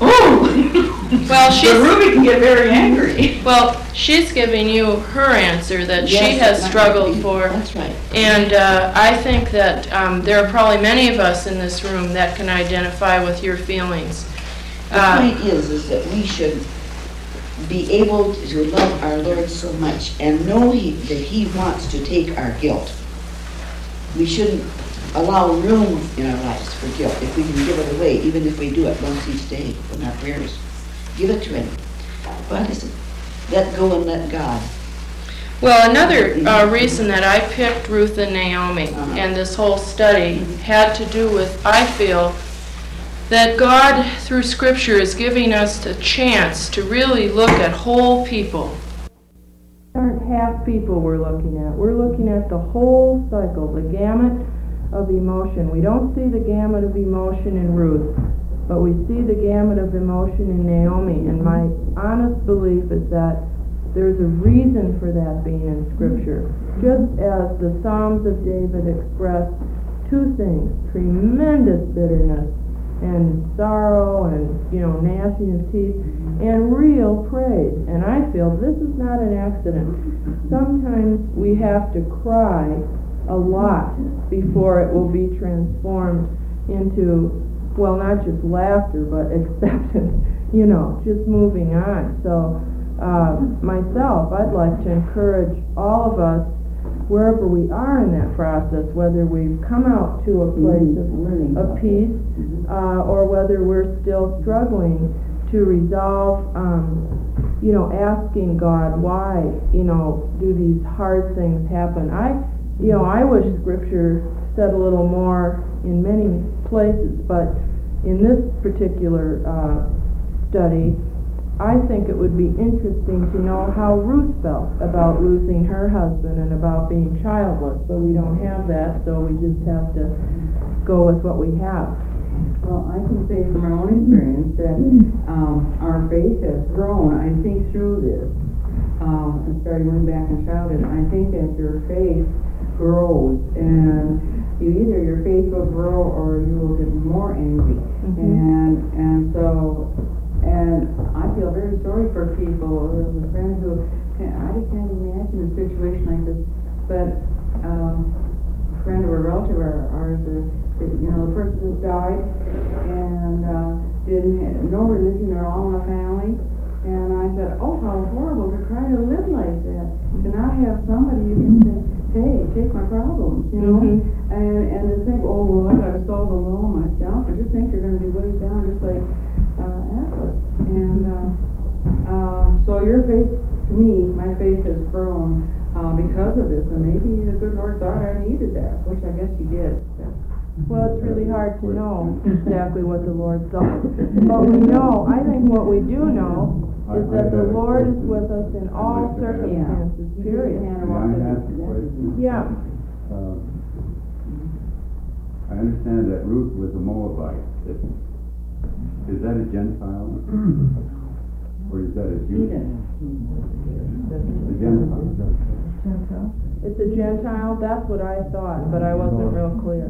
oh, well, she's, but Ruby can get very angry. Well, she's giving you her answer that yes, she has struggled right. for. That's right. And uh, I think that um, there are probably many of us in this room that can identify with your feelings. The uh, point is, is that we should be able to love our Lord so much and know he, that He wants to take our guilt. We shouldn't allow room in our lives for guilt if we can give it away, even if we do it once each day in our prayers. Give it to Him. But it's, let go and let God. Well, another uh, reason that I picked Ruth and Naomi uh-huh. and this whole study had to do with, I feel, that God, through Scripture, is giving us a chance to really look at whole people. Aren't half people we're looking at. We're looking at the whole cycle, the gamut of emotion. We don't see the gamut of emotion in Ruth, but we see the gamut of emotion in Naomi. And my honest belief is that there's a reason for that being in Scripture. Just as the Psalms of David express two things, tremendous bitterness and sorrow and, you know, gnashing of teeth, and real praise. And I feel this is not an accident. Sometimes we have to cry a lot before it will be transformed into, well, not just laughter, but acceptance, you know, just moving on. So uh, myself, I'd like to encourage all of us, wherever we are in that process, whether we've come out to a place of, of peace uh, or whether we're still struggling to resolve, um, you know, asking God, why, you know, do these hard things happen? I you know, I wish Scripture said a little more in many places, but in this particular uh, study, I think it would be interesting to know how Ruth felt about losing her husband and about being childless, but we don't have that, so we just have to go with what we have. Well, I can say from my own experience that um, our faith has grown, I think, through this. Um, and starting way back in childhood, I think that your faith grows, and you either your faith will grow or you will get more angry. Mm-hmm. And and so, and I feel very sorry for people. There was a friend who, I just can't imagine a situation like this, but um, a friend or a relative of ours, uh, you know, the person just died and uh, didn't have no religion at all in the family. And I said, oh, how horrible to try to live like that. To not have somebody you can say, hey, take my problems, you know? Mm-hmm. And and to think, oh, well, I got to solve them all myself. I just think you're going to be weighed down just like uh, Atlas. And uh, uh, so your faith, to me, my faith has grown uh, because of this. And maybe the good Lord thought I needed that, which I guess he did. Well, it's really hard to know exactly what the Lord thought. But we know, I think what we do know is that the Lord is with us in all circumstances, period. Yeah. Uh, I understand that Ruth was a Moabite. Is that a Gentile? Or is that a Jew? A Gentile. It's a Gentile, that's what I thought, but I wasn't real clear.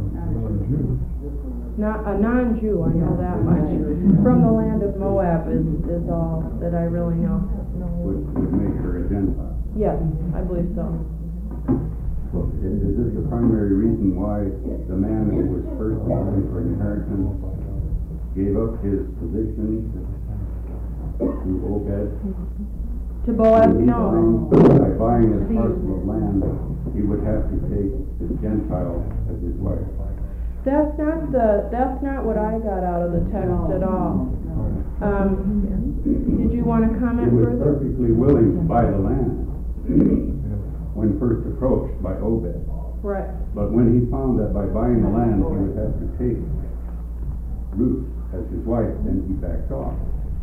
Not a non-Jew, I know that much. From the land of Moab is, is all that I really know. Would, would make her a Gentile? Yes, I believe so. Well, is this the primary reason why the man who was first born for inheritance gave up his position to Obed? To Boaz, no. By buying this parcel of land, he would have to take this Gentile as his wife. That's not the. That's not what I got out of the text at all. Um, did you want to comment further? He was further? perfectly willing to buy the land when first approached by Obed. Right. But when he found that by buying the land he would have to take Ruth as his wife, then he backed off.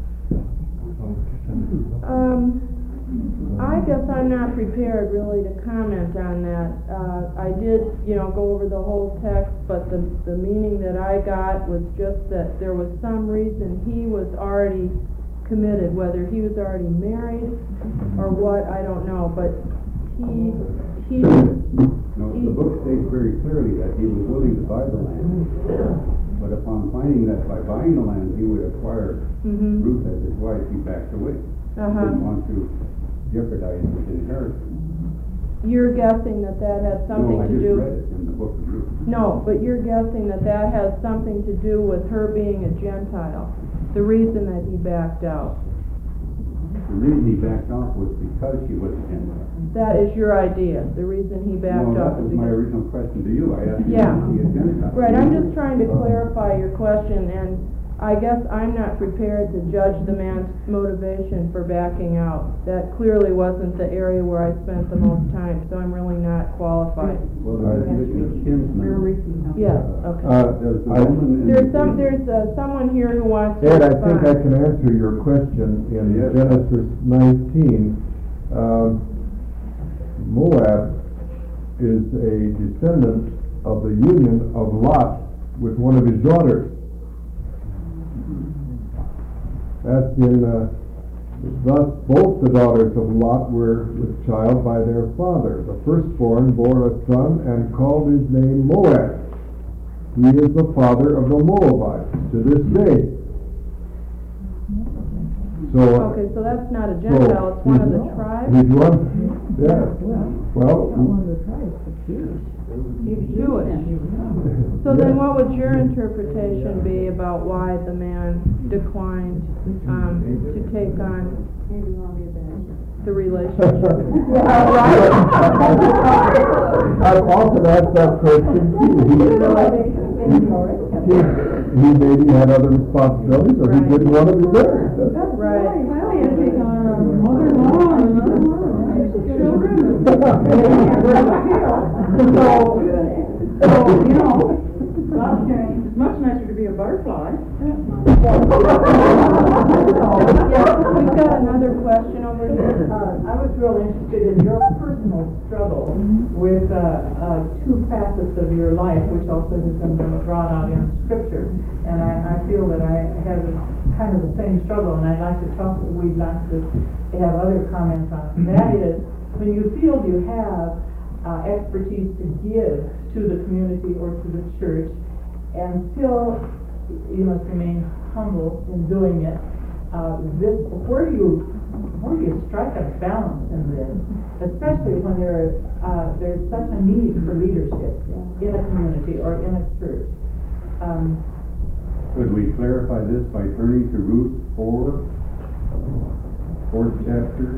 Um, I guess I'm not prepared really to comment on that. Uh, I did, you know, go over the whole text, but the, the meaning that I got was just that there was some reason he was already committed, whether he was already married or what, I don't know, but he, he... No, the book states very clearly that he was willing to buy the land, but upon finding that by buying the land he would acquire mm-hmm. Ruth as his wife, he backed away. Uh-huh. He didn't want to jeopardize his inheritance. You're guessing that that has something no, I to just do... read it in the book of Ruth. No, but you're guessing that that has something to do with her being a Gentile, the reason that he backed out. The reason he backed off was because she was a Gentile. That is your idea, the reason he backed no, off. No, that was my original question to you. I asked you yeah. to be a Gentile. Right, I'm just trying to clarify your question, and I guess I'm not prepared to judge the man's motivation for backing out. That clearly wasn't the area where I spent the most time, so I'm really not qualified. Well, there's a kinsman. Yes, okay. Uh, there's I, there's some, there's uh, someone here who wants to Ed, I respond. think I can answer your question in yes. Genesis nineteen. Uh, Moab is a descendant of the union of Lot with one of his daughters. That's in, uh, thus both the daughters of Lot were with child by their father. The firstborn bore a son and called his name Moab. He is the father of the Moabites to this day. So, okay, so that's not a Gentile, so it's one of the tribes? He's one, yeah. Well, one of the tribes, but Jewish. He's Jewish. So then what would your interpretation be about why the man declined um, to take on the relationship? Yeah, right. I've often asked that question. He, he maybe had other responsibilities, or right. he didn't want to be married. Right. Well, he had to take on a mother-in-law and children. So, you know, it's much nicer to be a butterfly. Yes, we've got another question over here. Uh, I was real interested in your personal struggle with uh, uh, two facets of your life, which also has been brought out in Scripture. And I, I feel that I have kind of the same struggle, and I'd like to talk, we'd like to have other comments on it. That is, when you feel you have uh, expertise to give to the community or to the church, and still you must remain humble in doing it. Uh, this, where do you where do you strike a balance in this, especially when there uh, there's such a need for leadership in a community or in a church? Um, Could we clarify this by turning to Ruth four, fourth chapter?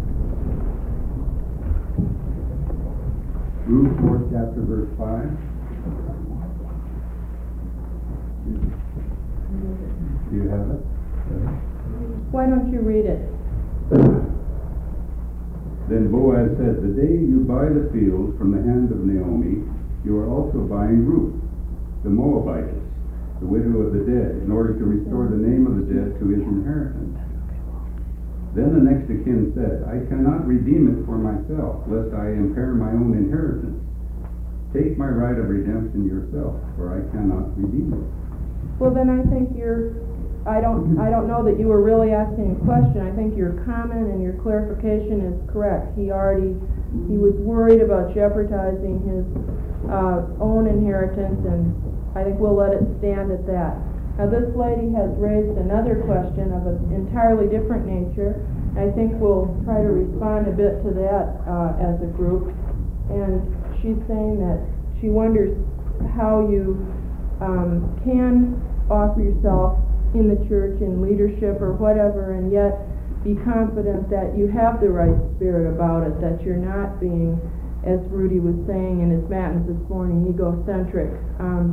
Ruth fourth chapter, verse five. Do you have it? Why don't you read it? Then Boaz said, "The day you buy the field from the hand of Naomi, you are also buying Ruth, the Moabitess, the widow of the dead, in order to restore the name of the dead to his inheritance." Then the next of kin said, "I cannot redeem it for myself, lest I impair my own inheritance. Take my right of redemption yourself, for I cannot redeem it." Well, then I think you're, I don't, I don't know that you were really asking a question. I think your comment and your clarification is correct. He already, he was worried about jeopardizing his uh, own inheritance, and I think we'll let it stand at that. Now, this lady has raised another question of an entirely different nature. I think we'll try to respond a bit to that uh, as a group. And she's saying that she wonders how you um, can offer yourself in the church in leadership or whatever, and yet be confident that you have the right spirit about it, that you're not being, as Rudy was saying in his matins this morning, egocentric. Um,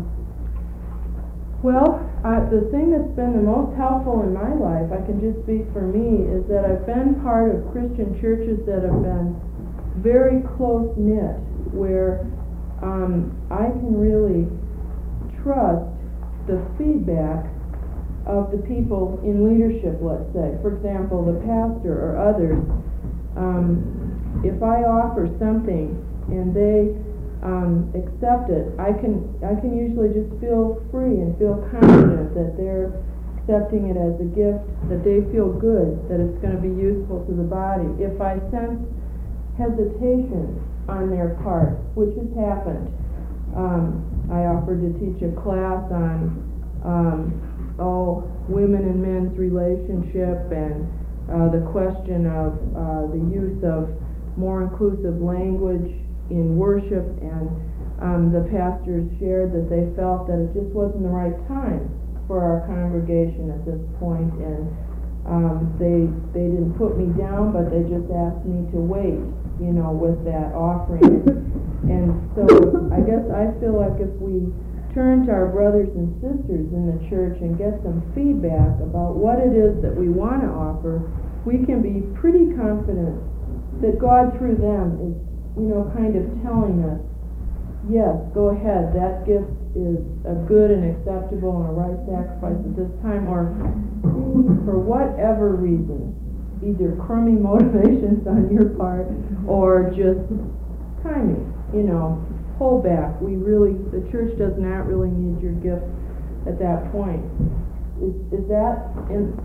well, uh, the thing that's been the most helpful in my life, I can just speak for me, is that I've been part of Christian churches that have been very close-knit, where um, I can really trust the feedback of the people in leadership, let's say. For example, the pastor or others. Um, if I offer something and they um, accept it, I can I can usually just feel free and feel confident that they're accepting it as a gift, that they feel good, that it's going to be useful to the body. If I sense hesitation on their part, which has happened, um, I offered to teach a class on um, oh, women and men's relationship, and uh, the question of uh, the use of more inclusive language in worship, and um, the pastors shared that they felt that it just wasn't the right time for our congregation at this point, and um, they they didn't put me down, but they just asked me to wait, you know, with that offering. And so I guess I feel like if we turn to our brothers and sisters in the church and get some feedback about what it is that we want to offer, we can be pretty confident that God through them is, you know, kind of telling us, yes, go ahead, that gift is a good and acceptable and a right sacrifice at this time, or for whatever reason, either crummy motivations on your part or just timing, you know, pull back. We really, the church does not really need your gift at that point. Is is that in,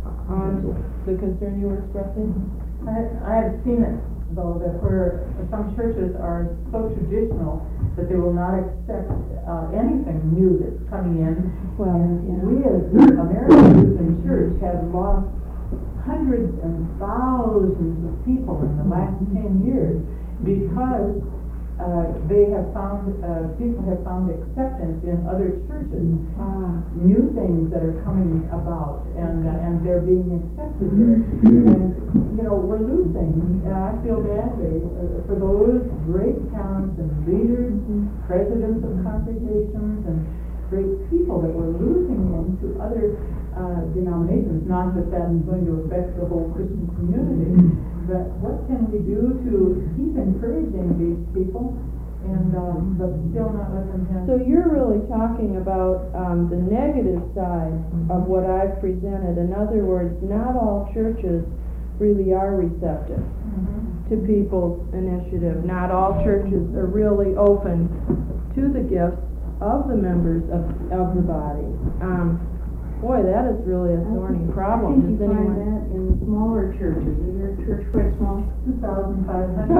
on the concern you were expressing? I, I have seen it, though, that where some churches are so traditional that they will not accept uh, anything new that's coming in. Well, and yeah. we as Americans in church have lost hundreds and thousands of people in the last ten years because uh, they have found, uh, people have found acceptance in other churches. Uh, new things that are coming about, and uh, and they're being accepted there. And, you know, we're losing, and I feel badly uh, for those great talents and leaders, presidents of congregations, and great people that we're losing into other uh, denominations. Not that that's going to affect the whole Christian community, but what can we do to keep encouraging these people and, um, but still not let them have... So you're really talking about um, the negative side of what I've presented. In other words, not all churches really are receptive to people's initiative. Not all churches are really open to the gifts of the members of, of the body. Um, boy, that is really a thorny problem. I think Does you anyone... find that in the smaller churches. Is your church quite small? two thousand five hundred.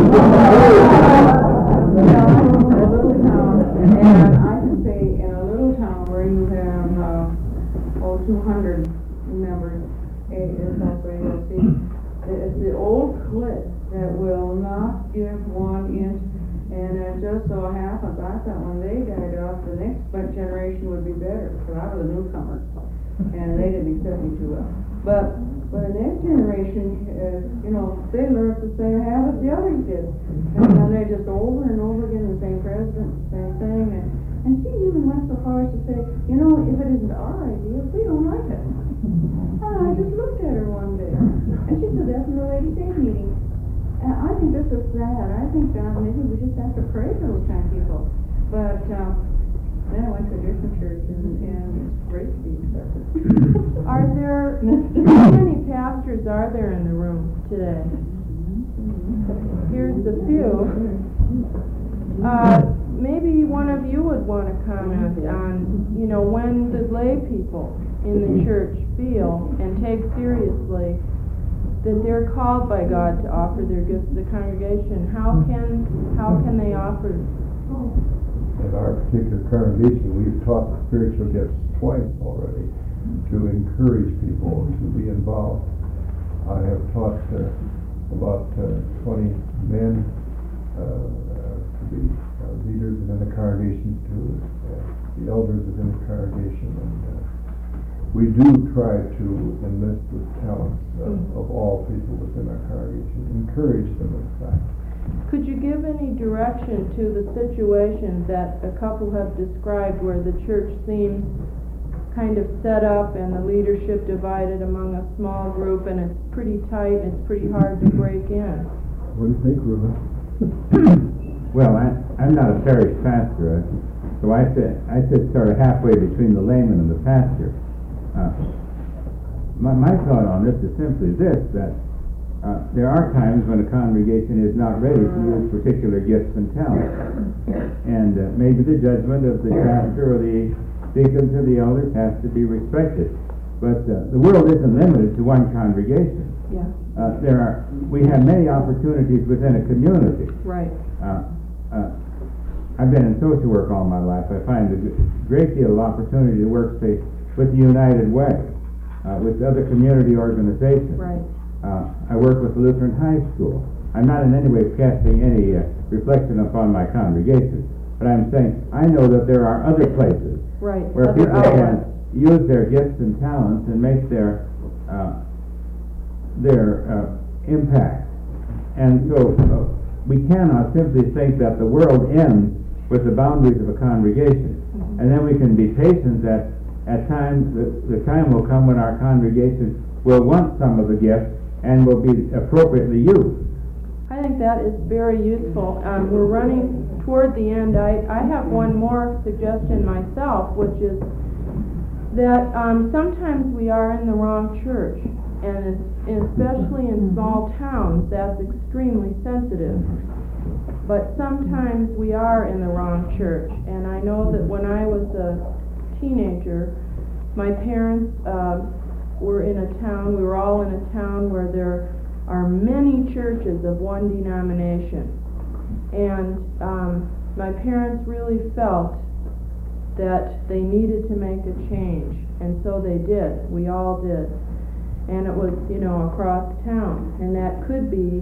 Well, I'm from a little town, and I can say in a little town where you have, uh, oh, two hundred members, eh, in South Radio, see, it's the old clique that will not give one inch, and it just so happens, I thought when they died off, the next generation would be better, because I was a newcomer, and they didn't accept me too well. But, but the next generation, uh, you know, they learned to say half as the others did. And then they just over and over again, the same president, same thing. And, and she even went so far as to say, you know, if it isn't our idea, we don't like it. And I just looked at her one day, and she said, that's in the Ladies' Day meeting. And I think this is sad. I think uh, maybe we just have to pray for those kind of people. But um, then I went to a different church, and, and it's great to be accepted. Are there, how many pastors are there in the room today? Here's a few. Uh, maybe one of you would want to comment on, you know, when the lay people in the church feel and take seriously that they're called by God to offer their gifts to the congregation. How can how can they offer? In our particular congregation, we've taught the spiritual gifts twice already to encourage people to be involved. I have taught uh, about uh, twenty men uh, uh, to be uh, leaders within the congregation, to uh, the elders within the congregation, and uh, we do try to enlist the talents uh, mm-hmm. of all people within our congregation, encourage them in fact. Could you give any direction to the situation that a couple have described where the church seems kind of set up and the leadership divided among a small group and it's pretty tight and it's pretty hard to break in? What do you think, Reuben? Well, I, I'm not a parish pastor, so I sit, I sit sort of halfway between the layman and the pastor. Uh, my, my thought on this is simply this, that Uh, there are times when a congregation is not ready to use particular gifts and talents. And uh, maybe the judgment of the pastor or the deacons or the elders has to be respected. But uh, the world isn't limited to one congregation. Yeah. Uh, there are, we have many opportunities within a community. Right. Uh, uh, I've been in social work all my life. I find a great deal of opportunity to work, say, with the United Way, uh, with other community organizations. Right. Uh, I work with the Lutheran High School. I'm not in any way casting any uh, reflection upon my congregation, but I'm saying I know that there are other places right. where other people outlets. can use their gifts and talents and make their uh, their uh, impact. And so uh, we cannot simply think that the world ends with the boundaries of a congregation, mm-hmm. and then we can be patient that at times the, the time will come when our congregation will want some of the gifts and will be appropriately used. I think that is very useful. Um, we're running toward the end. I, I have one more suggestion myself, which is that um, sometimes we are in the wrong church, and it's, especially in small towns, that's extremely sensitive. But sometimes we are in the wrong church, and I know that when I was a teenager, my parents uh, were in a town, we were all in a town where there are many churches of one denomination. And um, my parents really felt that they needed to make a change. And so they did. We all did. And it was, you know, across town. And that could be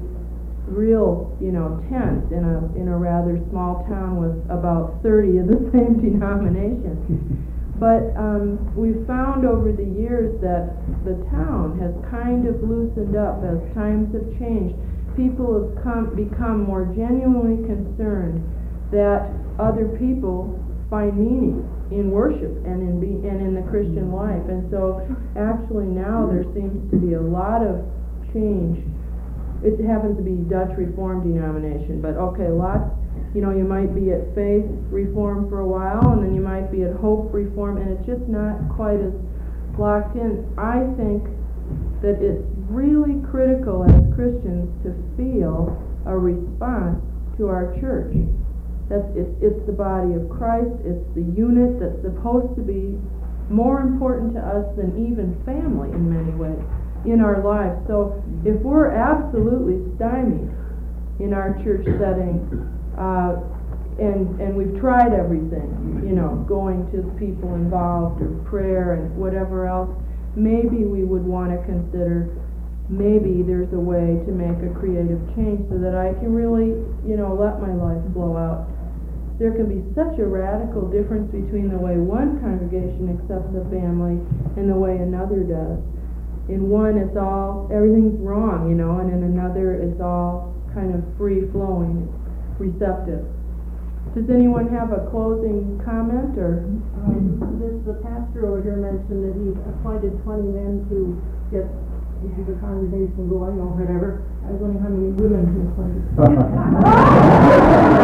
real, you know, tense in a, in a rather small town with about thirty of the same denomination. But um, we've found over the years that the town has kind of loosened up as times have changed. People have come, become more genuinely concerned that other people find meaning in worship and in be, and in the Christian life. And so actually now there seems to be a lot of change it happens to be Dutch Reformed denomination, but okay, lots, you know, you might be at Faith Reform for a while, and then you might be at Hope Reform, and it's just not quite as locked in. I think that it's really critical as Christians to feel a response to our church. That's, it's, it's the body of Christ, it's the unit that's supposed to be more important to us than even family in many ways in our lives. So if we're absolutely stymied in our church setting, uh, and and we've tried everything, you know, going to the people involved or prayer and whatever else, maybe we would want to consider maybe there's a way to make a creative change so that I can really, you know, let my life flow out. There can be such a radical difference between the way one congregation accepts a family and the way another does. In one, it's all, everything's wrong, you know, and in another, it's all kind of free-flowing, receptive. Does anyone have a closing comment, or? Um, this, the pastor over here mentioned that he appointed twenty men to get the congregation going or whatever. I was wondering how many women he appointed.